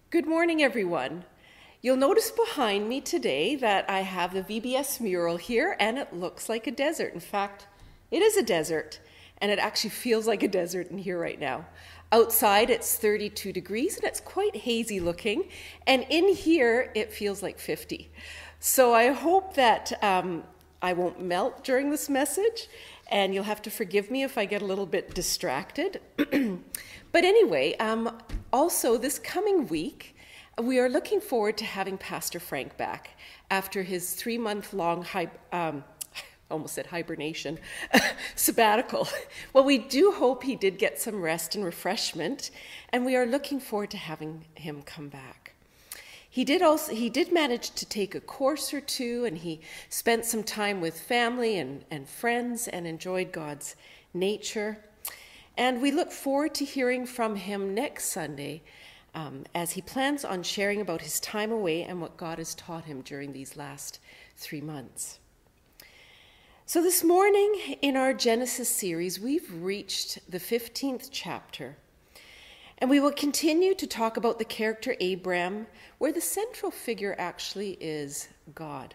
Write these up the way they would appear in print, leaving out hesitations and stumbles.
Good morning, everyone. You'll notice behind me today that I have the VBS mural here, and it looks like a desert. In fact, it is a desert, and it actually feels like a desert in here right now. Outside, it's 32 degrees, and it's quite hazy looking, and in here, it feels like 50. So I hope that I won't melt during this message, and you'll have to forgive me if I get a little bit distracted. But anyway, also this coming week, we are looking forward to having Pastor Frank back after his 3-month-long almost said hibernation, sabbatical. Well, we do hope he did get some rest and refreshment, and we are looking forward to having him come back. He did manage to take a course or two, and he spent some time with family and friends and enjoyed God's nature. And we look forward to hearing from him next Sunday as he plans on sharing about his time away and what God has taught him during these last 3 months. So this morning in our Genesis series, we've reached the 15th chapter. And we will continue to talk about the character Abram, where the central figure actually is God.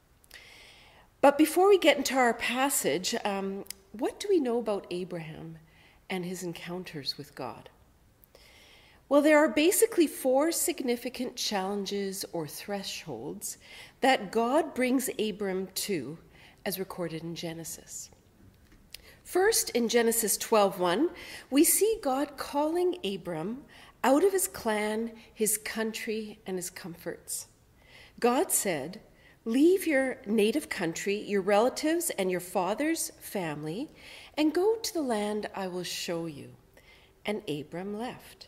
But before we get into our passage, what do we know about Abraham and his encounters with God? Well, there are basically 4 significant challenges or thresholds that God brings Abram to, as recorded in Genesis. First, in Genesis 12:1, we see God calling Abram out of his clan, his country, and his comforts. God said, "Leave your native country, your relatives, and your father's family, and go to the land I will show you." And Abram left.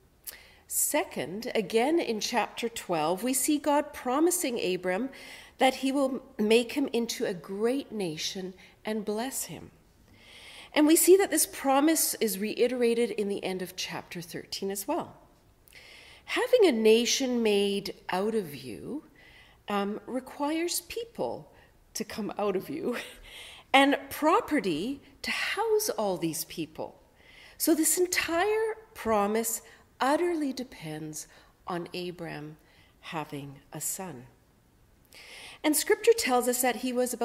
Second, again in chapter 12, we see God promising Abram that he will make him into a great nation and bless him. And we see that this promise is reiterated in the end of chapter 13 as well. Having a nation made out of you requires people to come out of you and property to house all these people. So this entire promise utterly depends on Abram having a son. And scripture tells us that he was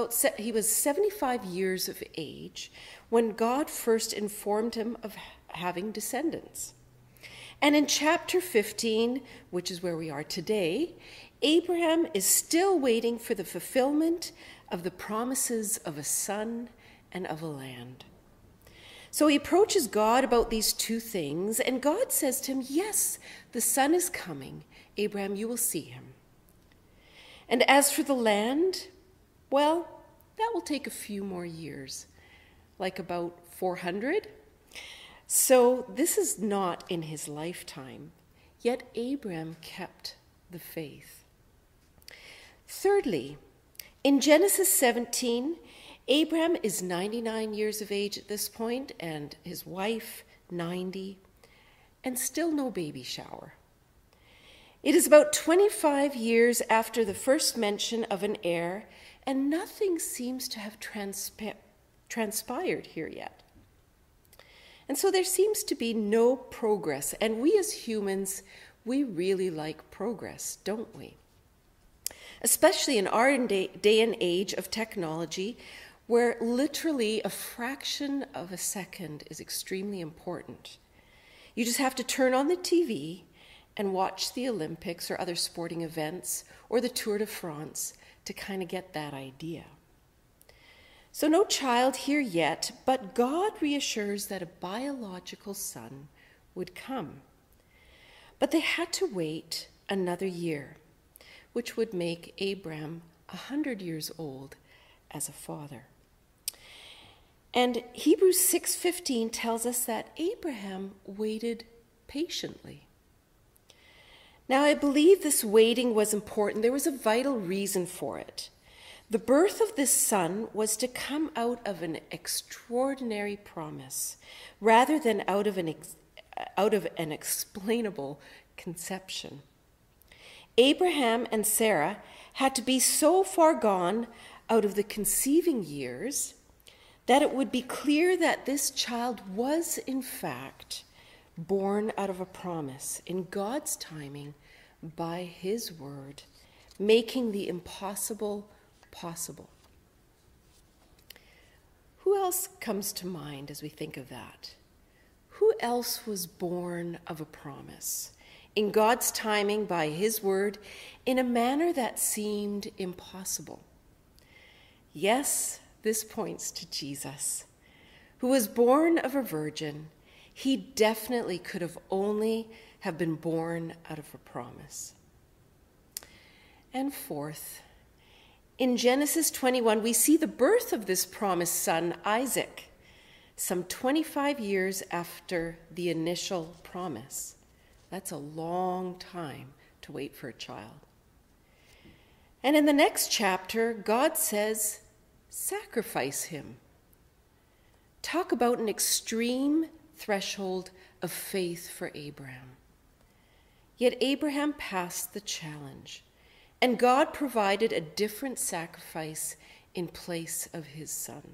75 years of age when God first informed him of having descendants. And in chapter 15, which is where we are today, Abraham is still waiting for the fulfillment of the promises of a son and of a land. So he approaches God about these 2 things, and God says to him, "Yes, the son is coming. Abraham, you will see him." And as for the land, well, that will take a few more years, like about 400. So this is not in his lifetime, yet Abraham kept the faith. Thirdly, in Genesis 17, Abraham is 99 years of age at this point, and his wife 90, and still no baby shower. It is about 25 years after the first mention of an heir, and nothing seems to have transpired here yet. And so there seems to be no progress, and we as humans, we really like progress, don't we? Especially in our day and age of technology, where literally a fraction of a second is extremely important. You just have to turn on the TV and watch the Olympics or other sporting events or the Tour de France to kind of get that idea. So no child here yet, but God reassures that a biological son would come. But they had to wait another year, which would make Abram 100 years old as a father. And Hebrews 6:15 tells us that Abraham waited patiently. Now, I believe this waiting was important. There was a vital reason for it. The birth of this son was to come out of an extraordinary promise, rather than out of an explainable conception. Abraham and Sarah had to be so far gone out of the conceiving years that it would be clear that this child was, in fact, born out of a promise in God's timing by his word, making the impossible possible. Who else comes to mind as we think of that? Who else was born of a promise in God's timing by his word in a manner that seemed impossible? Yes, this points to Jesus, who was born of a virgin. He definitely could have only have been born out of a promise. And fourth, in Genesis 21, we see the birth of this promised son, Isaac, some 25 years after the initial promise. That's a long time to wait for a child. And in the next chapter, God says, sacrifice him. Talk about an extreme threshold of faith for Abraham. Yet Abraham passed the challenge, and God provided a different sacrifice in place of his son.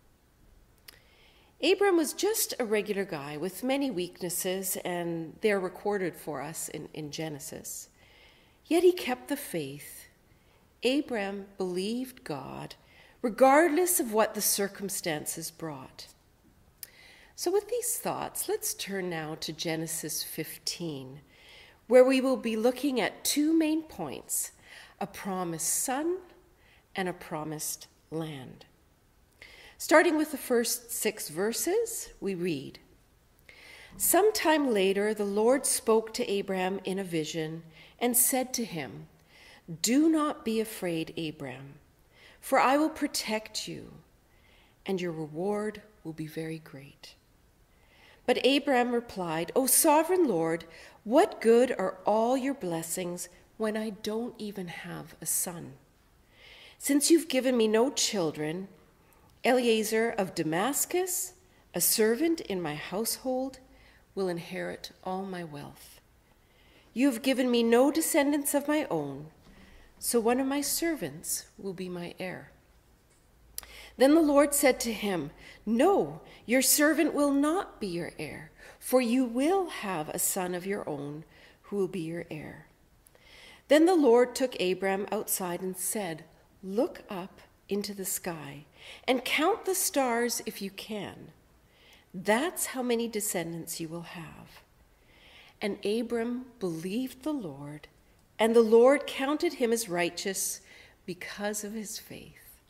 Abram was just a regular guy with many weaknesses, and they're recorded for us in Genesis. Yet he kept the faith. Abram believed God, regardless of what the circumstances brought. So with these thoughts, let's turn now to Genesis 15, where we will be looking at two main points: a promised son and a promised land. Starting with the first 6 verses, we read, "Sometime later, the Lord spoke to Abraham in a vision and said to him, 'Do not be afraid, Abraham, for I will protect you, and your reward will be very great.' But Abraham replied, 'O sovereign Lord, what good are all your blessings when I don't even have a son? Since you've given me no children, Eliezer of Damascus, a servant in my household, will inherit all my wealth. You have given me no descendants of my own, so one of my servants will be my heir.' Then the Lord said to him, 'No, your servant will not be your heir, for you will have a son of your own who will be your heir.' Then the Lord took Abram outside and said, 'Look up into the sky and count the stars if you can. That's how many descendants you will have.' And Abram believed the Lord, and the Lord counted him as righteous because of his faith."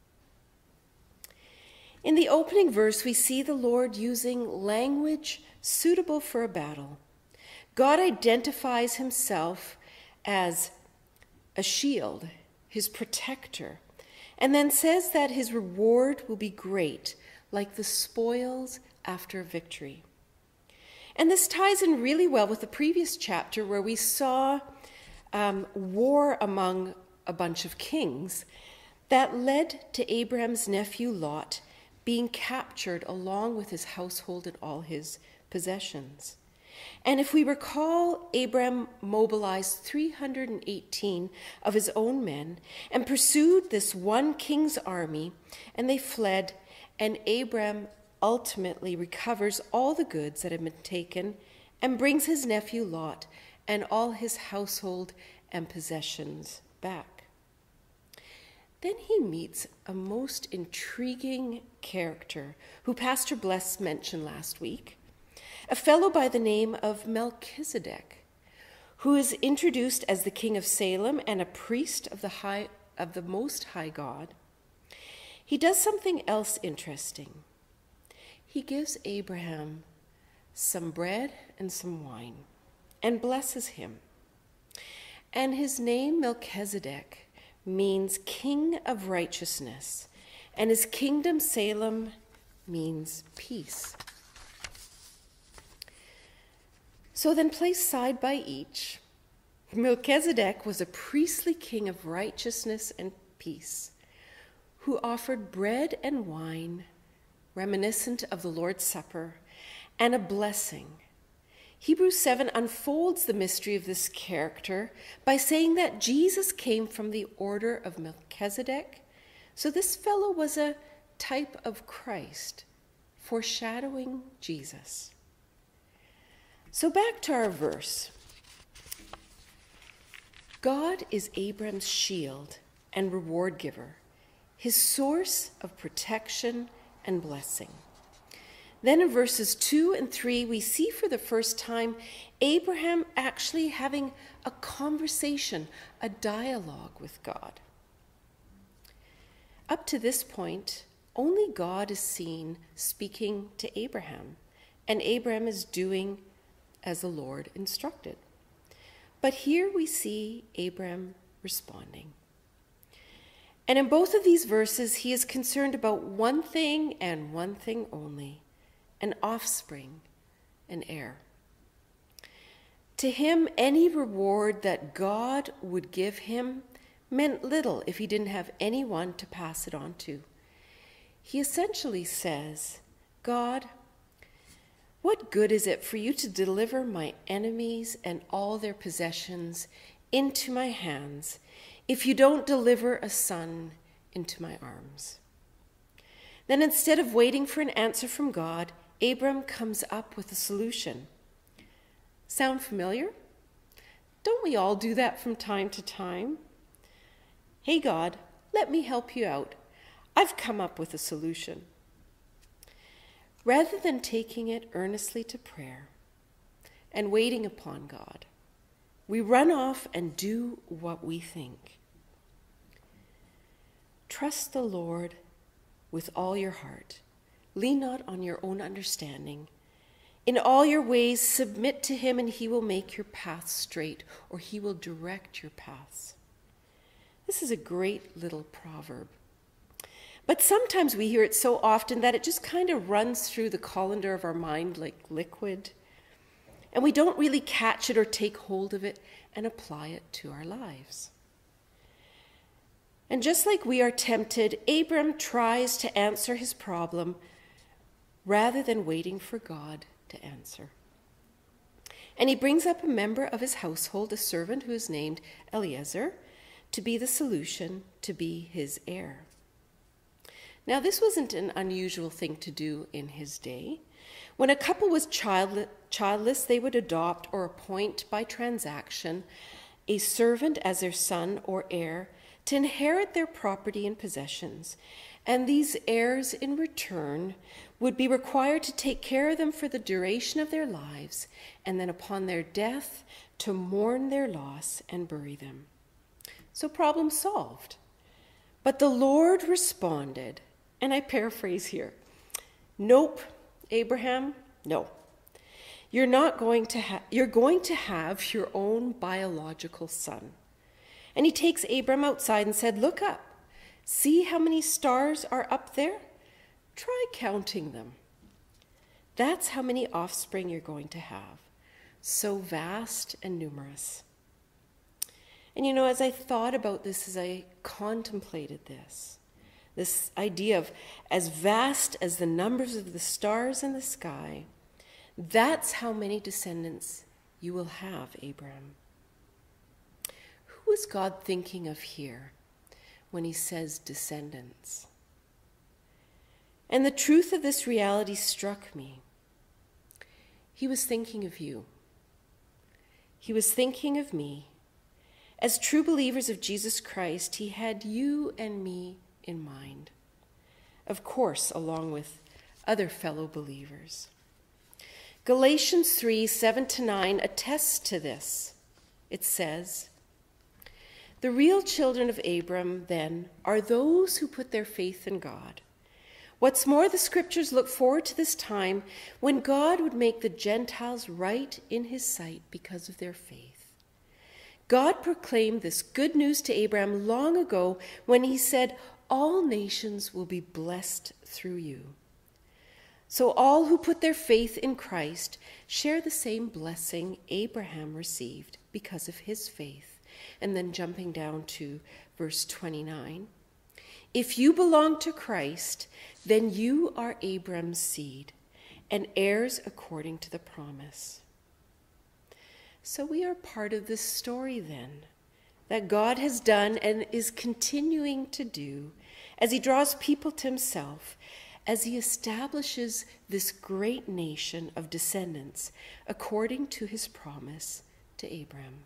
In the opening verse, we see the Lord using language suitable for a battle. God identifies himself as a shield, his protector, and then says that his reward will be great, like the spoils after victory. And this ties in really well with the previous chapter where we saw war among a bunch of kings that led to Abraham's nephew Lot being captured along with his household and all his possessions. And if we recall, Abraham mobilized 318 of his own men and pursued this one king's army, and they fled, and Abraham ultimately recovers all the goods that had been taken and brings his nephew Lot and all his household and possessions back. Then he meets a most intriguing character who Pastor Bless mentioned last week, a fellow by the name of Melchizedek, who is introduced as the king of Salem and a priest of the Most High God. He does something else interesting. He gives Abraham some bread and some wine and blesses him. And his name, Melchizedek, means king of righteousness, and his kingdom, Salem, means peace. So then, placed side by each, Melchizedek was a priestly king of righteousness and peace, who offered bread and wine, reminiscent of the Lord's Supper, and a blessing. Hebrews 7 unfolds the mystery of this character by saying that Jesus came from the order of Melchizedek, so this fellow was a type of Christ, foreshadowing Jesus. So back to our verse. God is Abram's shield and reward giver, his source of protection and blessing. Then in verses 2 and 3, we see for the first time Abraham actually having a conversation, a dialogue with God. Up to this point, only God is seen speaking to Abraham, and Abraham is doing as the Lord instructed. But here we see Abraham responding. And in both of these verses, he is concerned about one thing and one thing only: an offspring, an heir. To him, any reward that God would give him meant little if he didn't have anyone to pass it on to. He essentially says, God, what good is it for you to deliver my enemies and all their possessions into my hands if you don't deliver a son into my arms? Then instead of waiting for an answer from God, Abram comes up with a solution. Sound familiar? Don't we all do that from time to time? Hey God, let me help you out. I've come up with a solution. Rather than taking it earnestly to prayer and waiting upon God, we run off and do what we think. Trust the Lord with all your heart. Lean not on your own understanding. In all your ways, submit to him, and he will make your paths straight, or he will direct your paths. This is a great little proverb. But sometimes we hear it so often that it just kind of runs through the colander of our mind like liquid, and we don't really catch it or take hold of it and apply it to our lives. And just like we are tempted, Abram tries to answer his problem rather than waiting for God to answer. And he brings up a member of his household, a servant who is named Eliezer, to be the solution, to be his heir. Now, this wasn't an unusual thing to do in his day. When a couple was childless, they would adopt or appoint by transaction a servant as their son or heir to inherit their property and possessions. And these heirs, in return, would be required to take care of them for the duration of their lives, and then upon their death, to mourn their loss and bury them. So problem solved. But the Lord responded, and I paraphrase here, "Nope, Abraham, no. You're going to have your own biological son." And he takes Abram outside and said, "Look up. See how many stars are up there? Try counting them. That's how many offspring you're going to have. So vast and numerous." And you know, as I thought about this, as I contemplated this idea of as vast as the numbers of the stars in the sky, that's how many descendants you will have, Abram. Who is God thinking of here when he says descendants? And the truth of this reality struck me. He was thinking of you. He was thinking of me. As true believers of Jesus Christ, he had you and me in mind. Of course, along with other fellow believers. Galatians 3:7-9 attests to this. It says, "The real children of Abram, then, are those who put their faith in God. What's more, the scriptures look forward to this time when God would make the Gentiles right in his sight because of their faith. God proclaimed this good news to Abraham long ago when he said, 'All nations will be blessed through you.' So all who put their faith in Christ share the same blessing Abraham received because of his faith." And then jumping down to verse 29, "If you belong to Christ, then you are Abraham's seed and heirs according to the promise." So we are part of this story then, that God has done and is continuing to do as he draws people to himself, as he establishes this great nation of descendants according to his promise to Abraham.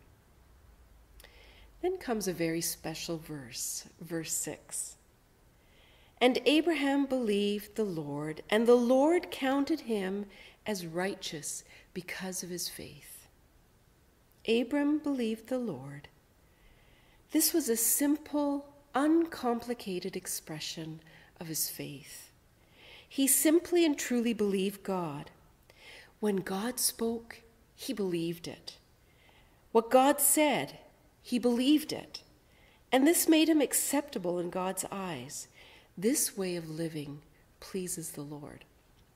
Then comes a very special verse, verse 6. And Abraham believed the Lord, and the Lord counted him as righteous because of his faith. Abram believed the Lord. This was a simple, uncomplicated expression of his faith. He simply and truly believed God. When God spoke, he believed it. What God said, he believed it. And this made him acceptable in God's eyes. This way of living pleases the Lord.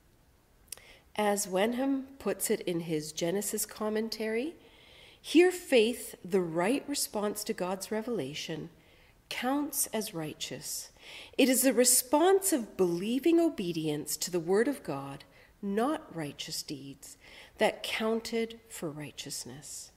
As Wenham puts it in his Genesis commentary, here faith, the right response to God's revelation, counts as righteous. It is the response of believing obedience to the word of God, not righteous deeds, that counted for righteousness.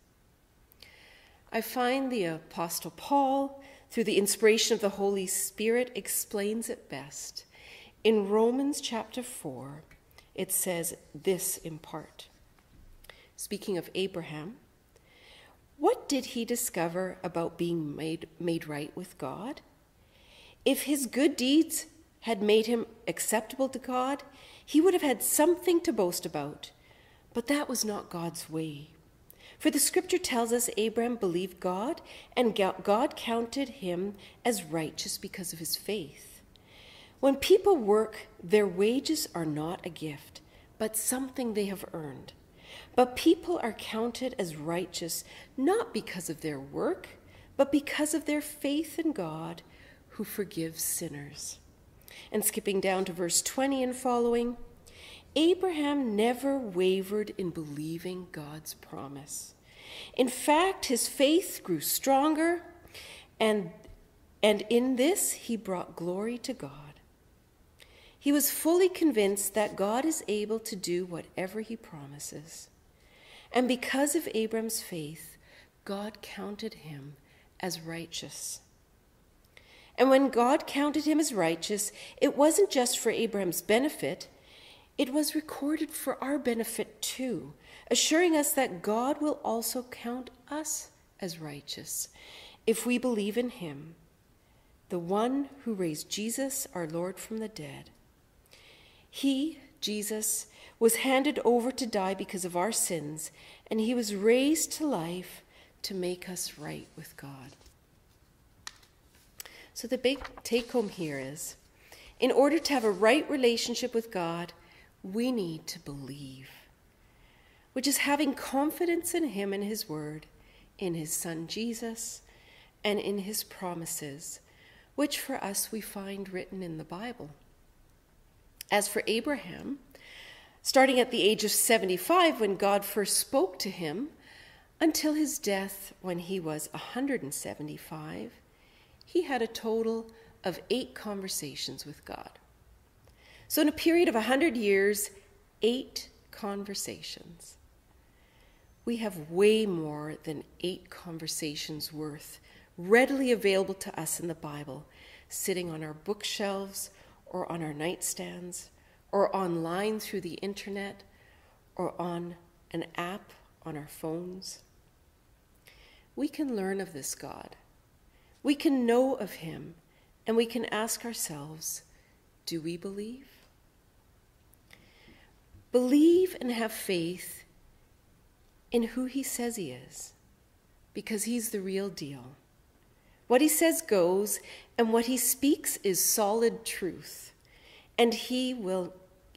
I find the Apostle Paul, through the inspiration of the Holy Spirit, explains it best. In Romans chapter 4, it says this in part. Speaking of Abraham, what did he discover about being made right with God? If his good deeds had made him acceptable to God, he would have had something to boast about. But that was not God's way. For the scripture tells us Abraham believed God, and God counted him as righteous because of his faith. When people work, their wages are not a gift, but something they have earned. But people are counted as righteous not because of their work, but because of their faith in God, who forgives sinners. And skipping down to verse 20 and following, Abraham never wavered in believing God's promise. In fact, his faith grew stronger, and in this he brought glory to God. He was fully convinced that God is able to do whatever he promises. And because of Abraham's faith, God counted him as righteous. And when God counted him as righteous, it wasn't just for Abraham's benefit, it was recorded for our benefit too, assuring us that God will also count us as righteous if we believe in him, the one who raised Jesus, our Lord, from the dead. He, Jesus, was handed over to die because of our sins, and he was raised to life to make us right with God. So the big take-home here is, in order to have a right relationship with God, we need to believe, which is having confidence in him and his word, in his son Jesus, and in his promises, which for us we find written in the Bible. As for Abraham, starting at the age of 75 when God first spoke to him, until his death when he was 175, he had a total of 8 conversations with God. So in a period of 100 years, 8 conversations. We have way more than 8 conversations worth readily available to us in the Bible, sitting on our bookshelves or on our nightstands or online through the internet or on an app on our phones. We can learn of this God. We can know of him, and we can ask ourselves, do we believe? Believe and have faith in who he says he is, because he's the real deal. What he says goes, and what he speaks is solid truth, and he will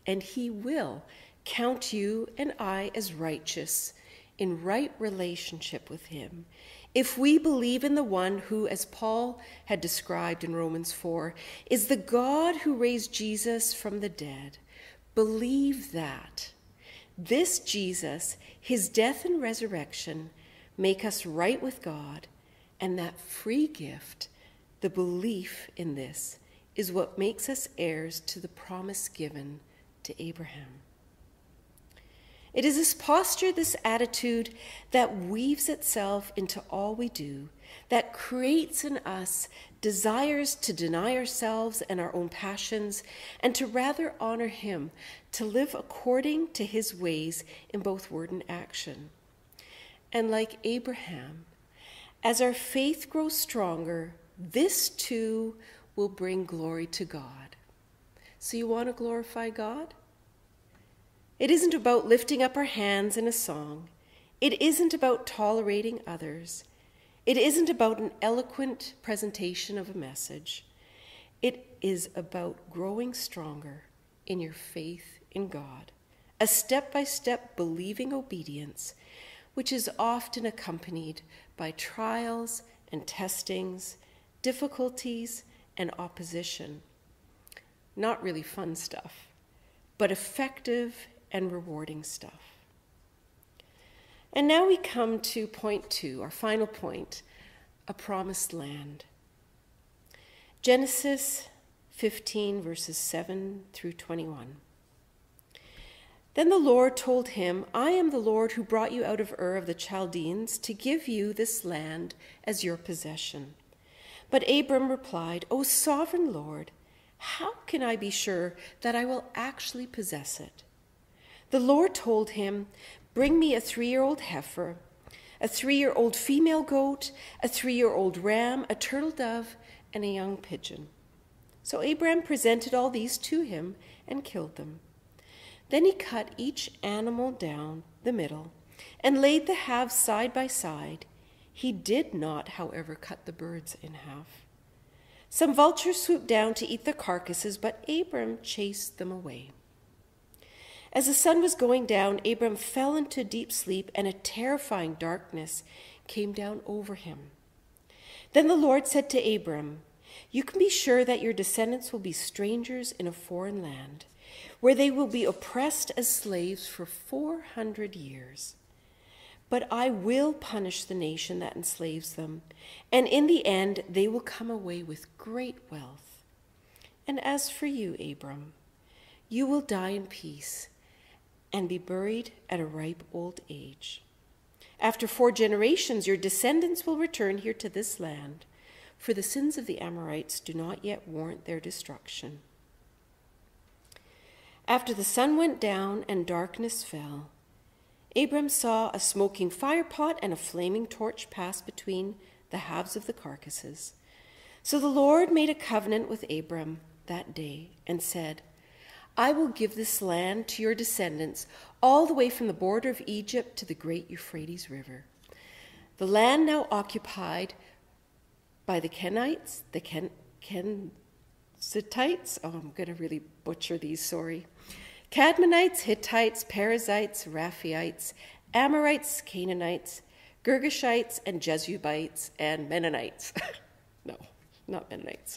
count you and I as righteous in right relationship with him, if we believe in the one who, as Paul had described in Romans 4, is the God who raised Jesus from the dead. Believe that. This Jesus, his death and resurrection, make us right with God, and that free gift, the belief in this, is what makes us heirs to the promise given to Abraham. It is this posture, this attitude that weaves itself into all we do, that creates in us desires to deny ourselves and our own passions, and to rather honor him, to live according to his ways in both word and action. And like Abraham, as our faith grows stronger, this too will bring glory to God. So you want to glorify God? It isn't about lifting up our hands in a song. It isn't about tolerating others. It isn't about an eloquent presentation of a message. It is about growing stronger in your faith in God, a step-by-step believing obedience, which is often accompanied by trials and testings, difficulties and opposition. Not really fun stuff, but effective and rewarding stuff. And now we come to point 2, our final point, a promised land. Genesis 15, verses 7 through 21. Then the Lord told him, I am the Lord who brought you out of Ur of the Chaldeans to give you this land as your possession. But Abram replied, O sovereign Lord, how can I be sure that I will actually possess it? The Lord told him, bring me a 3-year-old heifer, a 3-year-old female goat, a 3-year-old ram, a turtle dove, and a young pigeon. So Abram presented all these to him and killed them. Then he cut each animal down the middle and laid the halves side by side. He did not, however, cut the birds in half. Some vultures swooped down to eat the carcasses, but Abram chased them away. As the sun was going down, Abram fell into deep sleep, and a terrifying darkness came down over him. Then the Lord said to Abram, you can be sure that your descendants will be strangers in a foreign land, where they will be oppressed as slaves for 400 years. But I will punish the nation that enslaves them, and in the end they will come away with great wealth. And as for you, Abram, you will die in peace and be buried at a ripe old age. After 4 generations, your descendants will return here to this land, for the sins of the Amorites do not yet warrant their destruction. After the sun went down and darkness fell, Abram saw a smoking firepot and a flaming torch pass between the halves of the carcasses. So the Lord made a covenant with Abram that day and said, I will give this land to your descendants all the way from the border of Egypt to the great Euphrates River. The land now occupied by the Kenites, the Kenizzites, I'm going to really butcher these, sorry. Cadmonites, Hittites, Perizzites, Raphaites, Amorites, Canaanites, Girgashites, and Jebusites, and Mennonites. No, not Mennonites.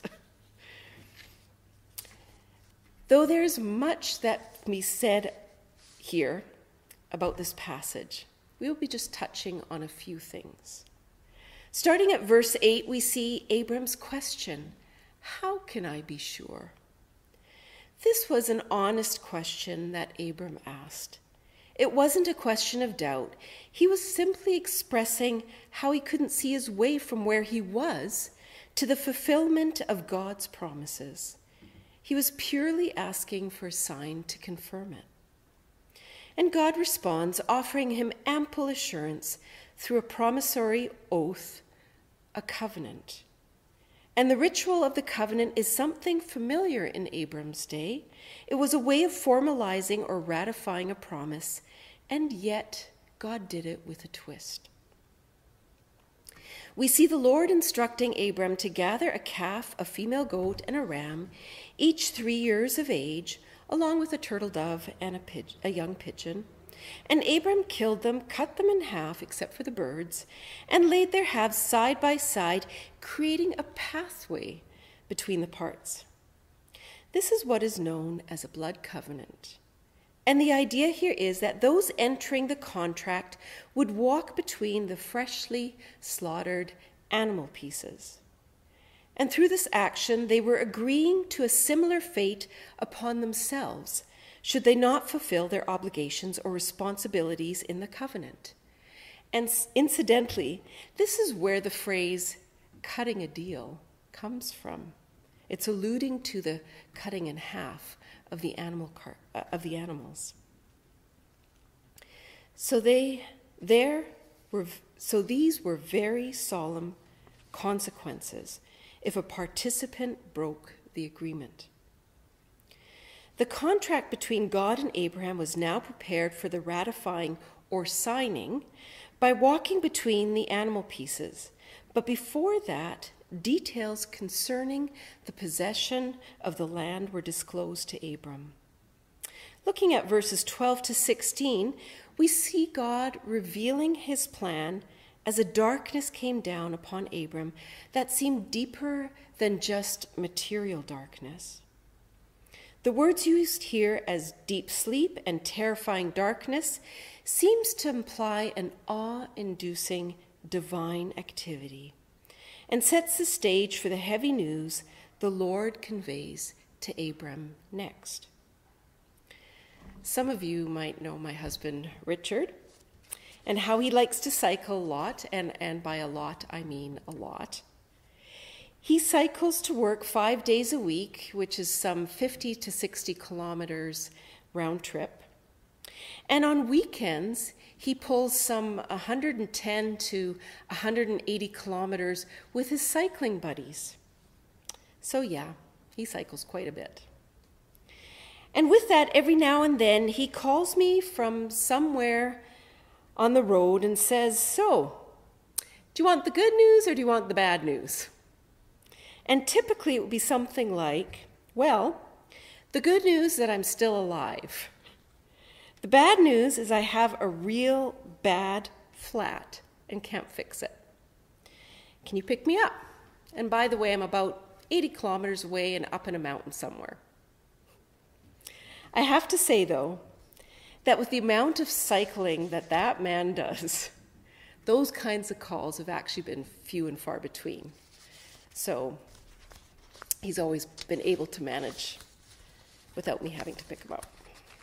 Though there is much that can be said here about this passage, we will be just touching on a few things. Starting at verse 8, we see Abram's question, how can I be sure? This was an honest question that Abram asked. It wasn't a question of doubt. He was simply expressing how he couldn't see his way from where he was to the fulfillment of God's promises. He was purely asking for a sign to confirm it. And God responds, offering him ample assurance through a promissory oath, a covenant. And the ritual of the covenant is something familiar in Abram's day. It was a way of formalizing or ratifying a promise, and yet God did it with a twist. We see the Lord instructing Abram to gather a calf, a female goat, and a ram, each 3 years of age, along with a turtle dove and a young pigeon. And Abram killed them, cut them in half, except for the birds, and laid their halves side by side, creating a pathway between the parts. This is what is known as a blood covenant. And the idea here is that those entering the contract would walk between the freshly slaughtered animal pieces. And through this action, they were agreeing to a similar fate upon themselves, should they not fulfill their obligations or responsibilities in the covenant. And incidentally, this is where the phrase cutting a deal comes from. It's alluding to the cutting in half of the animals. So these were very solemn consequences if a participant broke the agreement. The contract between God and Abraham was now prepared for the ratifying or signing by walking between the animal pieces. But before that, details concerning the possession of the land were disclosed to Abram. Looking at verses 12 to 16, we see God revealing his plan as a darkness came down upon Abram that seemed deeper than just material darkness. The words used here as deep sleep and terrifying darkness seems to imply an awe-inducing divine activity and sets the stage for the heavy news the Lord conveys to Abram next. Some of you might know my husband, Richard, and how he likes to cycle a lot, and by a lot, I mean a lot. He cycles to work 5 days a week, which is some 50 to 60 kilometers round trip. And on weekends, he pulls some 110 to 180 kilometers with his cycling buddies. So yeah, he cycles quite a bit. And with that, every now and then, he calls me from somewhere on the road and says, "So, do you want the good news or do you want the bad news?" And typically it would be something like, "Well, the good news is that I'm still alive. The bad news is I have a real bad flat and can't fix it. Can you pick me up? And by the way, I'm about 80 kilometers away and up in a mountain somewhere." I have to say, though, that with the amount of cycling that man does, those kinds of calls have actually been few and far between. So he's always been able to manage without me having to pick him up.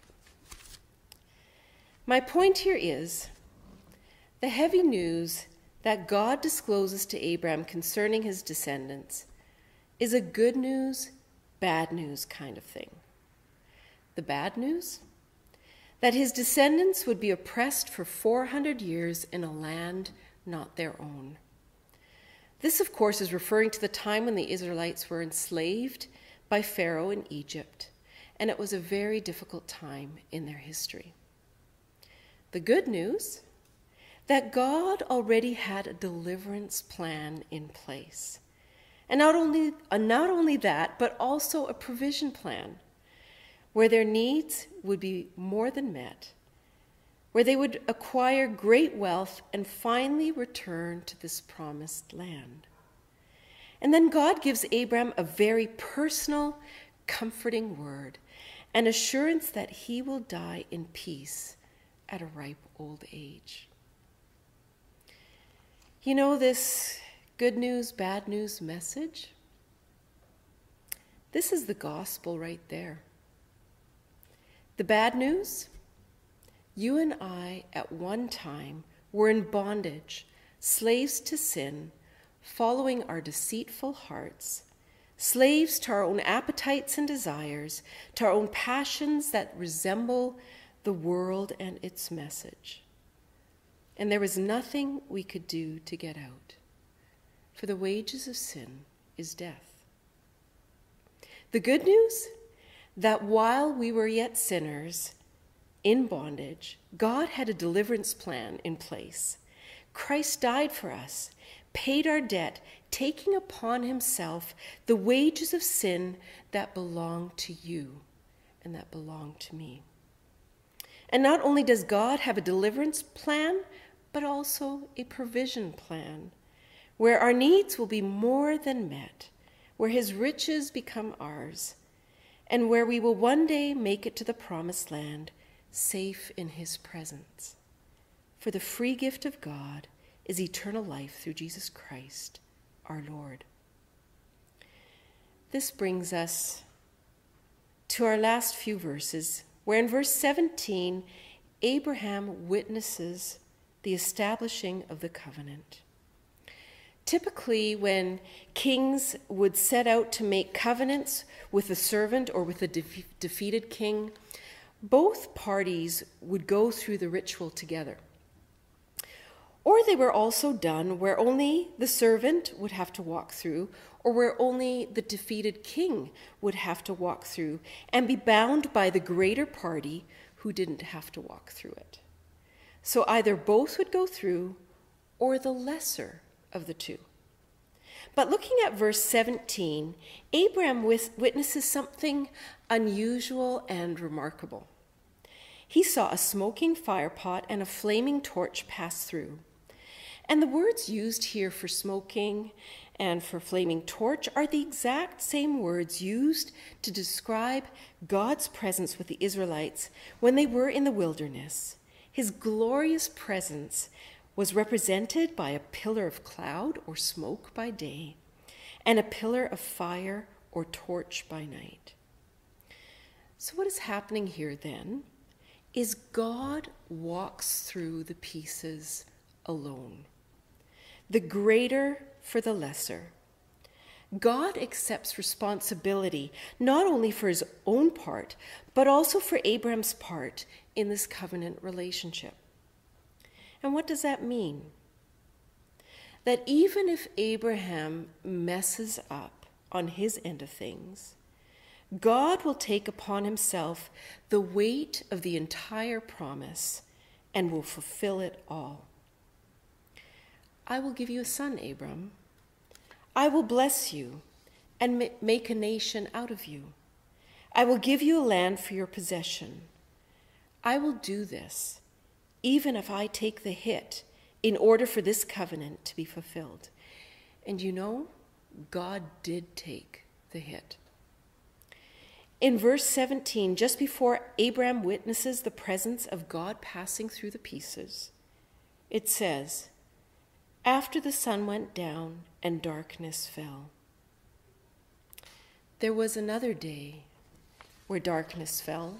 My point here is the heavy news that God discloses to Abraham concerning his descendants is a good news, bad news kind of thing. The bad news? That his descendants would be oppressed for 400 years in a land not their own. This, of course, is referring to the time when the Israelites were enslaved by Pharaoh in Egypt, and it was a very difficult time in their history. The good news? That God already had a deliverance plan in place. And not only that, but also a provision plan where their needs would be more than met, where they would acquire great wealth and finally return to this promised land. And then God gives Abraham a very personal, comforting word, an assurance that he will die in peace at a ripe old age. You know this good news, bad news message? This is the gospel right there. The bad news? You and I at one time were in bondage, slaves to sin, following our deceitful hearts, slaves to our own appetites and desires, to our own passions that resemble the world and its message. And there was nothing we could do to get out, for the wages of sin is death. The good news? That while we were yet sinners, in bondage, God had a deliverance plan in place. Christ died for us, paid our debt, taking upon himself the wages of sin that belong to you and that belong to me. And not only does God have a deliverance plan, but also a provision plan, where our needs will be more than met, where his riches become ours, and where we will one day make it to the promised land, safe in his presence. For the free gift of God is eternal life through Jesus Christ, our Lord. This brings us to our last few verses, where in verse 17, Abraham witnesses the establishing of the covenant. Typically, when kings would set out to make covenants with a servant or with a defeated king, both parties would go through the ritual together. Or they were also done where only the servant would have to walk through, or where only the defeated king would have to walk through and be bound by the greater party who didn't have to walk through it. So either both would go through or the lesser of the two. But looking at verse 17, Abraham witnesses something unusual and remarkable. He saw a smoking firepot and a flaming torch pass through. And the words used here for smoking and for flaming torch are the exact same words used to describe God's presence with the Israelites when they were in the wilderness. His glorious presence was represented by a pillar of cloud or smoke by day and a pillar of fire or torch by night. So what is happening here then is God walks through the pieces alone, the greater for the lesser. God accepts responsibility not only for his own part, but also for Abraham's part in this covenant relationship. And what does that mean? That even if Abraham messes up on his end of things, God will take upon himself the weight of the entire promise and will fulfill it all. I will give you a son, Abram. I will bless you and make a nation out of you. I will give you a land for your possession. I will do this, even if I take the hit in order for this covenant to be fulfilled. And you know, God did take the hit. In verse 17, just before Abraham witnesses the presence of God passing through the pieces, it says, "After the sun went down and darkness fell." There was another day where darkness fell.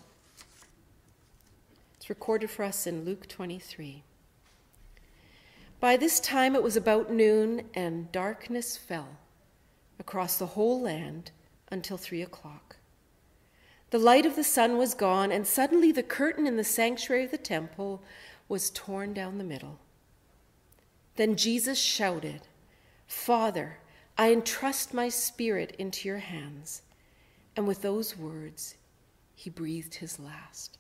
It's recorded for us in Luke 23. By this time it was about noon, and darkness fell across the whole land until 3 o'clock. The light of the sun was gone, and suddenly the curtain in the sanctuary of the temple was torn down the middle. Then Jesus shouted, "Father, I entrust my spirit into your hands." And with those words, he breathed his last.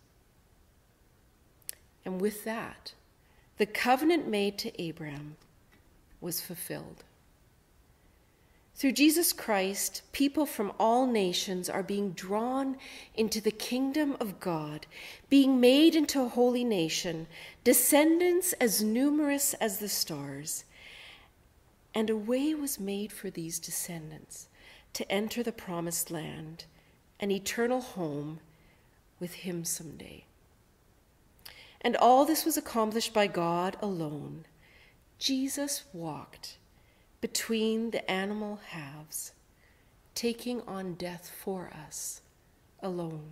And with that, the covenant made to Abraham was fulfilled. Through Jesus Christ, people from all nations are being drawn into the kingdom of God, being made into a holy nation, descendants as numerous as the stars. And a way was made for these descendants to enter the promised land, an eternal home with him someday. And all this was accomplished by God alone. Jesus walked between the animal halves, taking on death for us alone.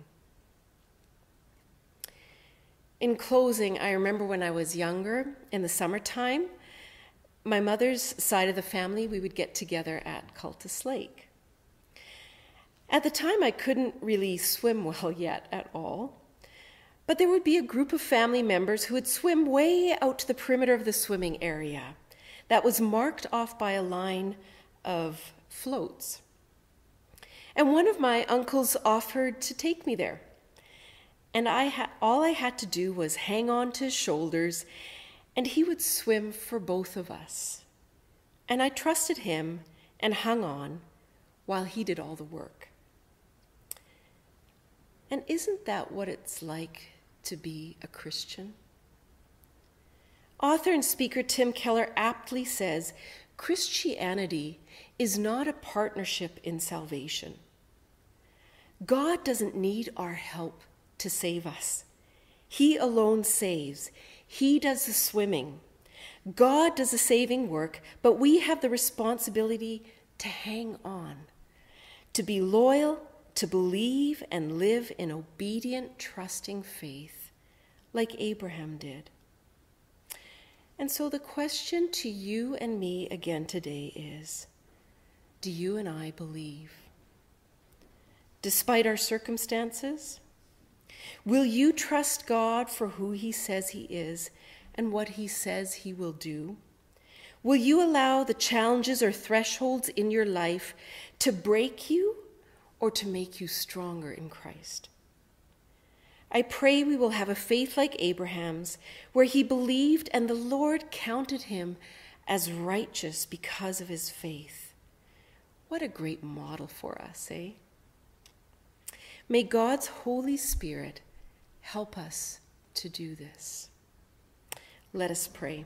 In closing, I remember when I was younger, in the summertime, my mother's side of the family, we would get together at Cultus Lake. At the time, I couldn't really swim well yet at all, but there would be a group of family members who would swim way out to the perimeter of the swimming area that was marked off by a line of floats. And one of my uncles offered to take me there. And all I had to do was hang on to his shoulders, and he would swim for both of us. And I trusted him and hung on while he did all the work. And isn't that what it's like to be a Christian? Author and speaker Tim Keller aptly says, Christianity is not a partnership in salvation. God doesn't need our help to save us. He alone saves. He does the swimming. God does the saving work, but we have the responsibility to hang on, to be loyal, to believe and live in obedient, trusting faith, like Abraham did. And so the question to you and me again today is, do you and I believe? Despite our circumstances, will you trust God for who he says he is and what he says he will do? Will you allow the challenges or thresholds in your life to break you or to make you stronger in Christ? I pray we will have a faith like Abraham's, where he believed and the Lord counted him as righteous because of his faith. What a great model for us, eh? May God's Holy Spirit help us to do this. Let us pray.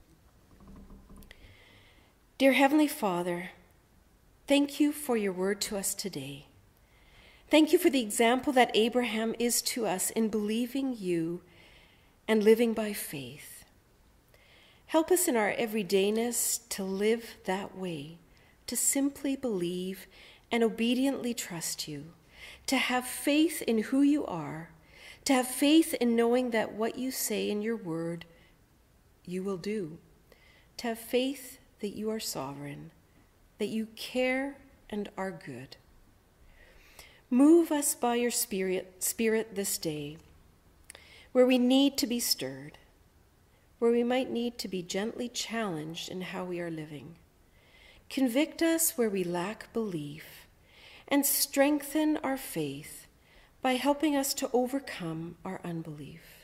Dear Heavenly Father, thank you for your word to us today. Thank you for the example that Abraham is to us in believing you and living by faith. Help us in our everydayness to live that way, to simply believe and obediently trust you, to have faith in who you are, to have faith in knowing that what you say in your word, you will do, to have faith that you are sovereign, that you care and are good. Move us by your Spirit this day, where we need to be stirred, where we might need to be gently challenged in how we are living. Convict us where we lack belief, and strengthen our faith by helping us to overcome our unbelief.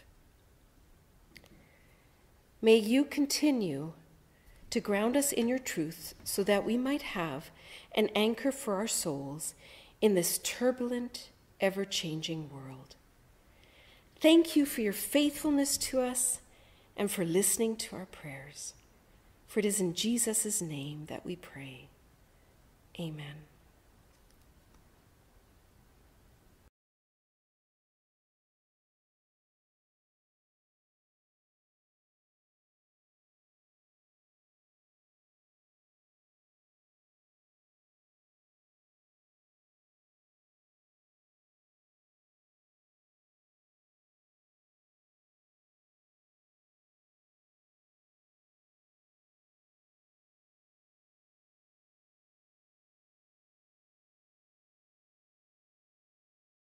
May you continue to ground us in your truth so that we might have an anchor for our souls in this turbulent, ever-changing world. Thank you for your faithfulness to us and for listening to our prayers. For it is in Jesus' name that we pray. Amen.